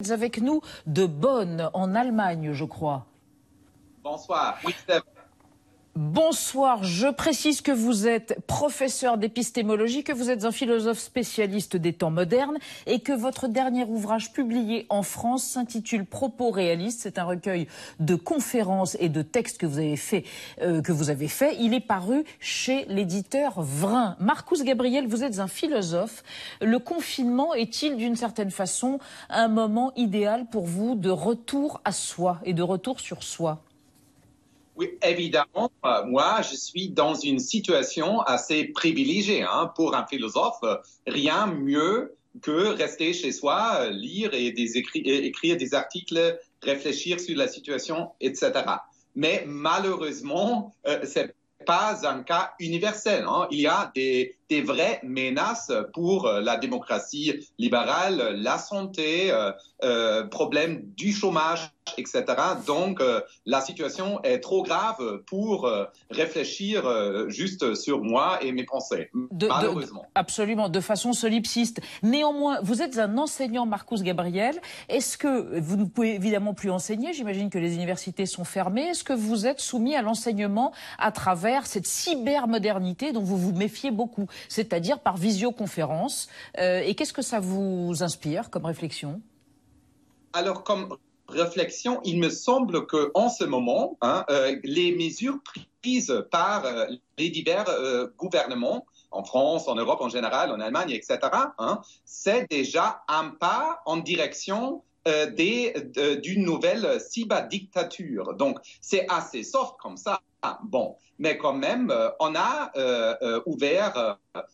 êtes avec nous de Bonn, en Allemagne, je crois. Bonsoir. Oui, c'est vrai. Bonsoir, je précise que vous êtes professeur d'épistémologie, que vous êtes un philosophe spécialiste des temps modernes et que votre dernier ouvrage publié en France s'intitule Propos réalistes. C'est un recueil de conférences et de textes que vous avez fait. Il est paru chez l'éditeur Vrin. Marcus Gabriel, vous êtes un philosophe. Le confinement est-il d'une certaine façon un moment idéal pour vous de retour à soi et de retour sur soi ? Oui, évidemment, moi, je suis dans une situation assez privilégiée. Pour un philosophe, rien mieux que rester chez soi, lire et écrire des articles, réfléchir sur la situation, etc. Mais malheureusement, c'est pas un cas universel. Il y a des vraies menaces pour la démocratie libérale, la santé, problème du chômage, etc. Donc, la situation est trop grave pour réfléchir juste sur moi et mes pensées, malheureusement. Absolument, de façon solipsiste. Néanmoins, vous êtes un enseignant, Marcus Gabriel. Est-ce que vous ne pouvez évidemment plus enseigner? J'imagine que les universités sont fermées. Est-ce que vous êtes soumis à l'enseignement à travers cette cybermodernité dont vous vous méfiez beaucoup, c'est-à-dire par visioconférence? Et qu'est-ce que ça vous inspire comme réflexion? Alors, comme réflexion, il me semble qu'en ce moment, les mesures prises par les divers gouvernements, en France, en Europe en général, en Allemagne, etc., c'est déjà un pas en direction d'une nouvelle cyberdictature. Donc, c'est assez soft comme ça. Bon, mais quand même, on a ouvert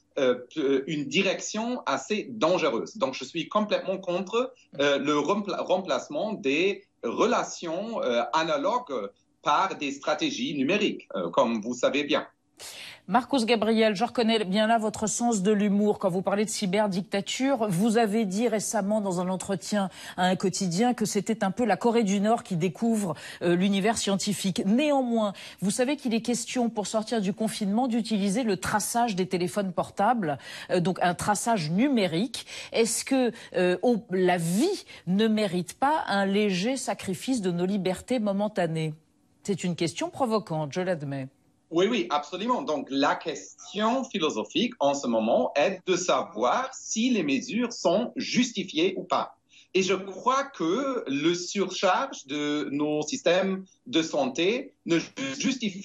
une direction assez dangereuse. Donc, je suis complètement contre le remplacement des relations analogues par des stratégies numériques, comme vous savez bien. Marcus Gabriel, je reconnais bien là votre sens de l'humour. Quand vous parlez de cyberdictature, vous avez dit récemment dans un entretien à un quotidien que c'était un peu la Corée du Nord qui découvre l'univers scientifique. Néanmoins, vous savez qu'il est question, pour sortir du confinement, d'utiliser le traçage des téléphones portables, donc un traçage numérique. Est-ce que la vie ne mérite pas un léger sacrifice de nos libertés momentanées? C'est une question provocante, je l'admets. Oui, oui, absolument. Donc, la question philosophique en ce moment est de savoir si les mesures sont justifiées ou pas. Et je crois que le surcharge de nos systèmes de santé ne justifie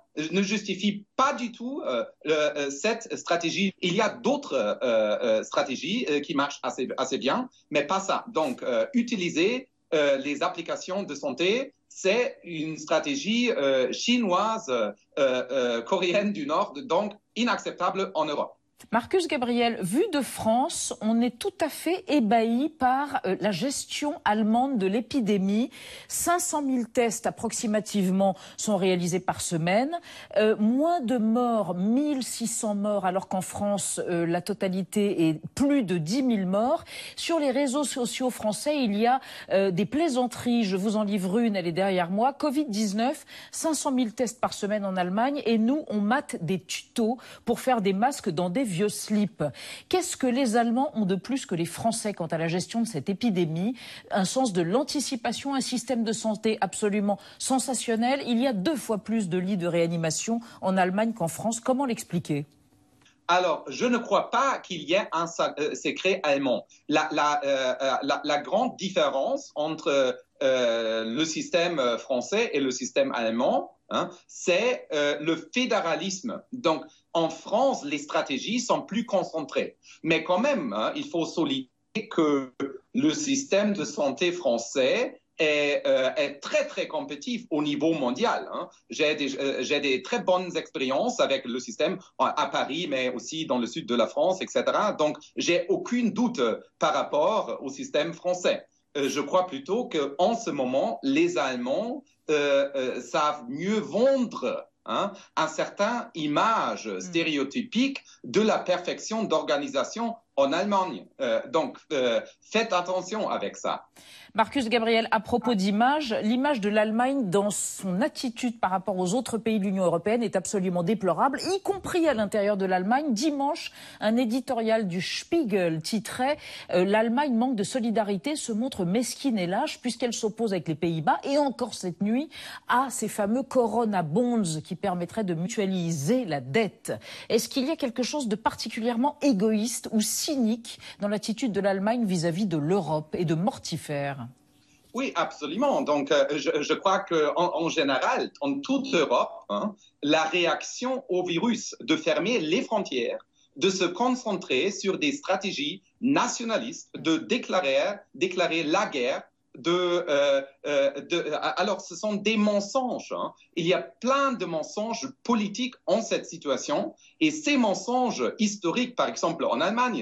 pas du tout cette stratégie. Il y a d'autres stratégies qui marchent assez bien, mais pas ça. Donc, utiliser les applications de santé, c'est une stratégie chinoise, coréenne du Nord, donc inacceptable en Europe. Marcus Gabriel, vu de France, on est tout à fait ébahi par la gestion allemande de l'épidémie. 500 000 tests approximativement sont réalisés par semaine. Moins de morts, 1600 morts, alors qu'en France, la totalité est plus de 10 000 morts. Sur les réseaux sociaux français, il y a des plaisanteries. Je vous en livre une, elle est derrière moi. Covid-19, 500 000 tests par semaine en Allemagne. Et nous, on mate des tutos pour faire des masques dans des vieux slips. Qu'est-ce que les Allemands ont de plus que les Français quant à la gestion de cette épidémie? Un sens de l'anticipation, un système de santé absolument sensationnel. Il y a 2 fois plus de lits de réanimation en Allemagne qu'en France. Comment l'expliquer? Alors, je ne crois pas qu'il y ait un secret allemand. La grande différence entre le système français et le système allemand, c'est le fédéralisme. Donc, en France, les stratégies sont plus concentrées. Mais quand même, il faut souligner que le système de santé français est très, très compétitif au niveau mondial. J'ai des très bonnes expériences avec le système à Paris, mais aussi dans le sud de la France, etc. Donc, j'ai aucun doute par rapport au système français. Je crois plutôt qu'en ce moment, les Allemands savent mieux vendre un certain image stéréotypique de la perfection d'organisation en Allemagne. Donc, faites attention avec ça. Marcus Gabriel, à propos d'image, l'image de l'Allemagne dans son attitude par rapport aux autres pays de l'Union européenne est absolument déplorable, y compris à l'intérieur de l'Allemagne. Dimanche, un éditorial du Spiegel titrait l'Allemagne manque de solidarité, se montre mesquine et lâche puisqu'elle s'oppose avec les Pays-Bas et encore cette nuit à ces fameux Corona Bonds qui permettraient de mutualiser la dette. Est-ce qu'il y a quelque chose de particulièrement égoïste ou cynique dans l'attitude de l'Allemagne vis-à-vis de l'Europe et de mortifère? Oui, absolument. Donc, je crois qu'en général, en toute Europe, la réaction au virus de fermer les frontières, de se concentrer sur des stratégies nationalistes, de déclarer la guerre, alors, ce sont des mensonges. Il y a plein de mensonges politiques en cette situation. Et ces mensonges historiques, par exemple en Allemagne,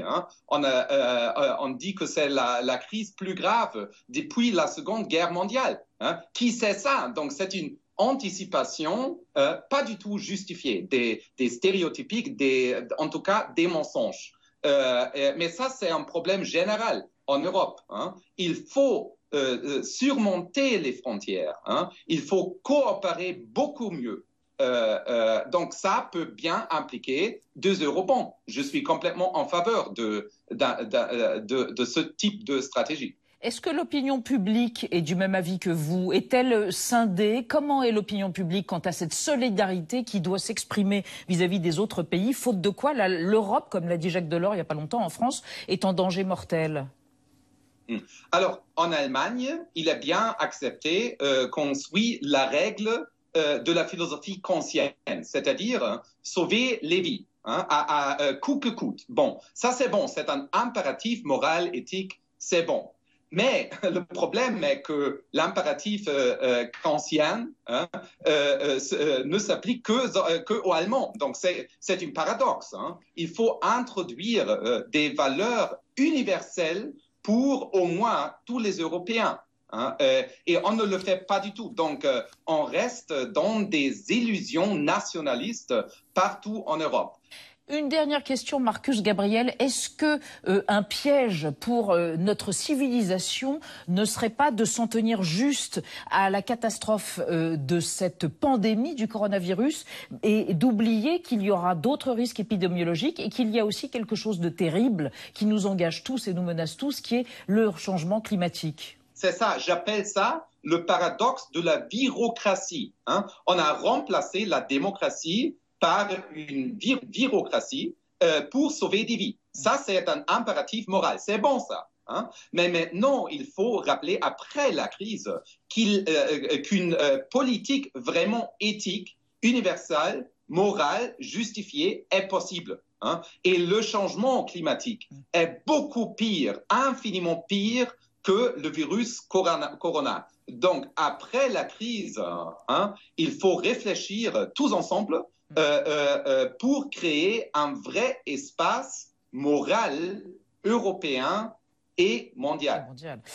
on dit que c'est la crise plus grave depuis la Seconde Guerre mondiale. Qui sait ça? Donc, c'est une anticipation pas du tout justifiée, des stéréotypiques, en tout cas des mensonges. Mais ça, c'est un problème général en Europe. Il faut surmonter les frontières. Il faut coopérer beaucoup mieux. Donc ça peut bien impliquer 2 eurobonds. Je suis complètement en faveur de ce type de stratégie. Est-ce que l'opinion publique est du même avis que vous? Est-elle scindée? Comment est l'opinion publique quant à cette solidarité qui doit s'exprimer vis-à-vis des autres pays, faute de quoi l'Europe, comme l'a dit Jacques Delors il n'y a pas longtemps en France, est en danger mortel? Alors, en Allemagne, il est bien accepté qu'on suit la règle de la philosophie kantienne, c'est-à-dire sauver les vies à coût que coûte. Bon, ça c'est bon, c'est un impératif moral, éthique, c'est bon. Mais le problème est que l'impératif kantien ne s'applique qu'aux Allemands. Donc c'est un paradoxe. Il faut introduire des valeurs universelles pour au moins tous les Européens. Et on ne le fait pas du tout. Donc, on reste dans des illusions nationalistes partout en Europe. Une dernière question, Marcus Gabriel. Est-ce que un piège pour notre civilisation ne serait pas de s'en tenir juste à la catastrophe de cette pandémie du coronavirus et d'oublier qu'il y aura d'autres risques épidémiologiques et qu'il y a aussi quelque chose de terrible qui nous engage tous et nous menace tous, qui est le changement climatique? C'est ça, j'appelle ça le paradoxe de la virocratie. On a remplacé la démocratie par une bureaucratie pour sauver des vies. Ça, c'est un impératif moral. C'est bon, ça. Mais maintenant, il faut rappeler, après la crise, qu'une politique vraiment éthique, universelle, morale, justifiée est possible. Et le changement climatique est beaucoup pire, infiniment pire que le virus corona. Donc, après la crise, il faut réfléchir tous ensemble pour créer un vrai espace moral européen et mondial.